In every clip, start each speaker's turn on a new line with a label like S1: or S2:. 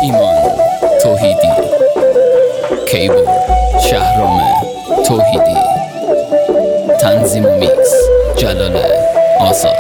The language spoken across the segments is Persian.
S1: ایمان توحیدی، کیبورد شهرام توحیدی، تنظیم و میکس جلال آزاد.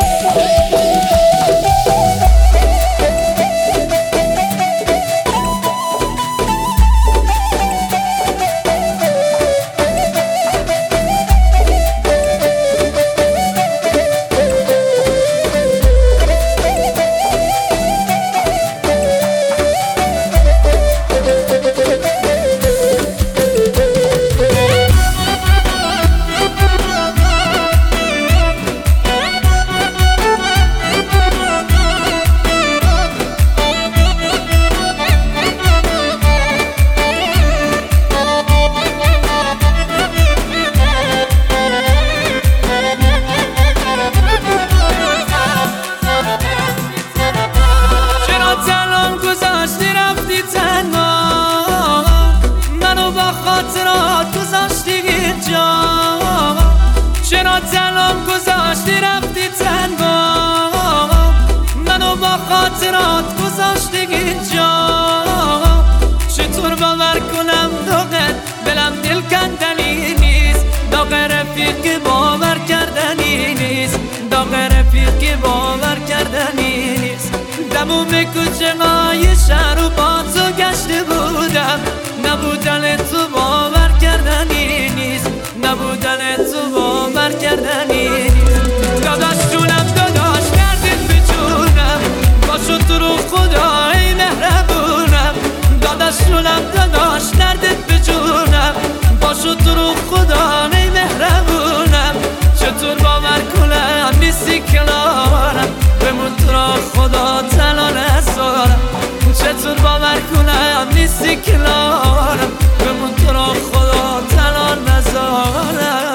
S2: چرا تنام گذاشتی رفتی تنها، منو با خاطرات گذاشتی اینجا. چطور باور کنم داغ دلم دل کندنی نیست، داغ رفیقی باور کردنی نیست، داغ رفیقی باور کردنی نیست. تموم کوچه های شهر و با تو گشته بودم، نبودن تو باور کردنی نیست، نبودن تو باور کردنی نیست. داداش جونم داداش کردید به جونم، باشو تو رو خدا ای مهربونم. داداش جونم داداش کردید به جونم، باشو تو رو خدا ای مهربونم. چطور باور کنم نیستی کنارم، بمون تو را خدا تنها نذارم. چطور باور کنم نیستی کنارم، بمون تو را خدا تنها نذارم.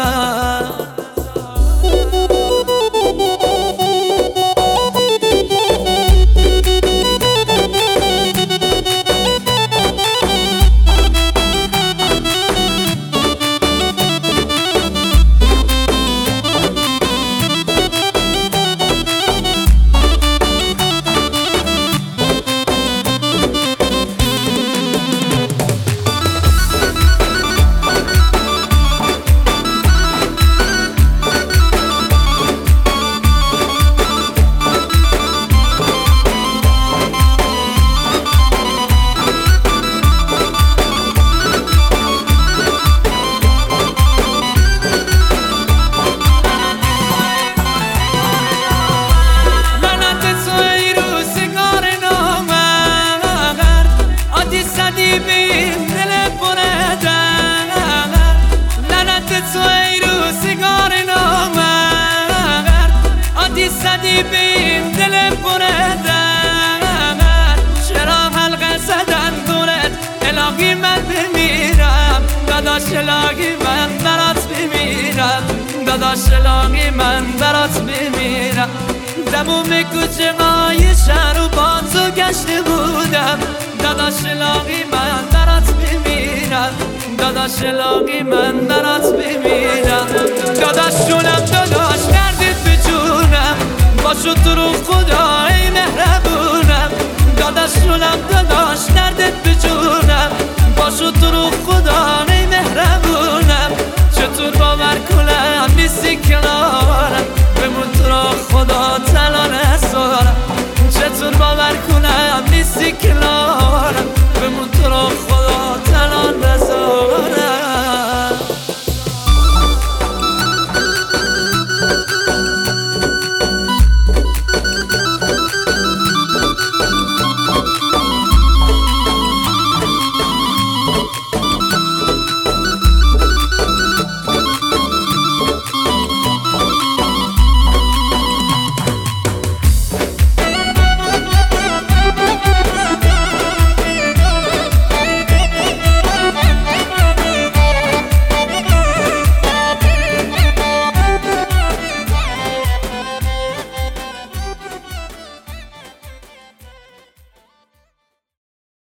S2: زدی به این دل پره درد، چرا حلقه زدن دورت الهی من بمیرم. داداش الهی من برات بمیرم، داداش الهی من برات بمیرم. تموم کوچه های شهر و با تو گشته بودم، داداش الهی من برات بمیرم، داداش الهی من برات بمیرم. داداش جونم داداش کردید به جونم، باشو تو رو خدا ای مهربونم. داداش جونم داداش